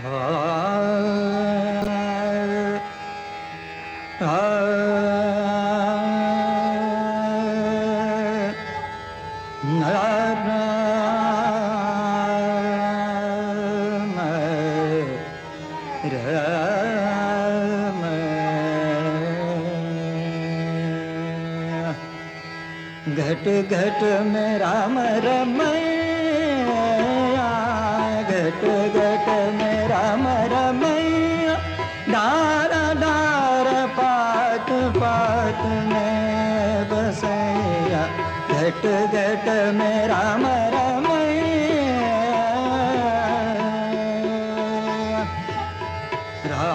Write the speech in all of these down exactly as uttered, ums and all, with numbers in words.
घट घट में राम रमैया, घट घट में राम रमैया, डार डार पात पात में बसैया, घट घट में राम रमैया। रा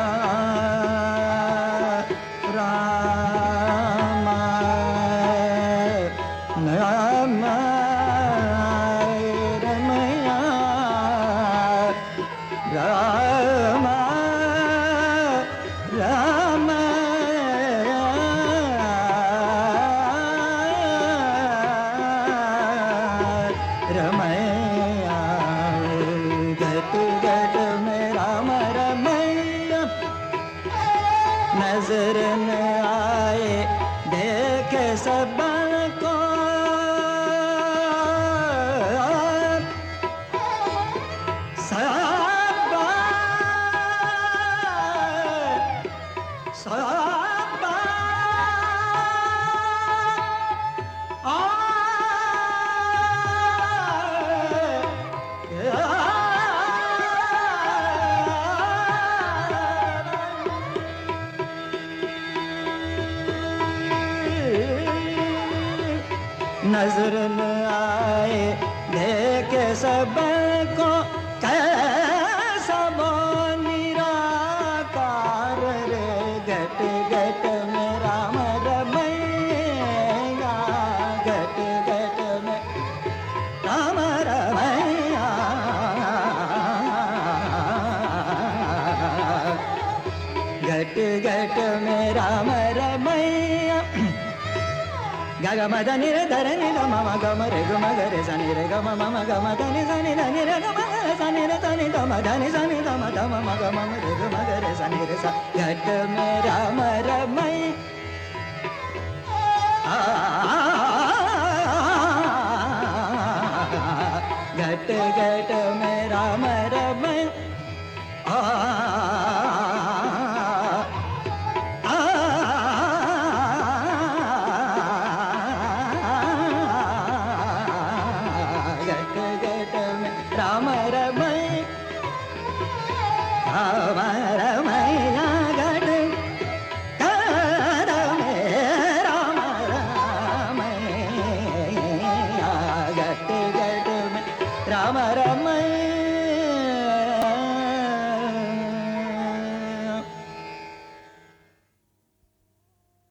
राम रमैया, राम राम रमैया, घट घट में राम रमैया। नजर न आए देखे सबको, साबा साबा आ नजर न आए देखे सबको, कैसा वो निराकार रे, घट घट में राम रमैया, घट घट में राम रमैया। घट घट में राम रमैया। ग ग म ध नि रे ध रे नि ध म म ग म रे ग म ग रे स नि रे ग म म म ग म ध नि स नि ध नि रे ग म ग रे स नि रे ध नि ध म ध नि स नि ध म ध म म ग म म रे ग म ग रे स नि रे स। घट में राम रमैया, घट घट में राम रमैया। राम रमैया, राम रमैया, घट घट में राम रमैया, घट घट में राम रमैया।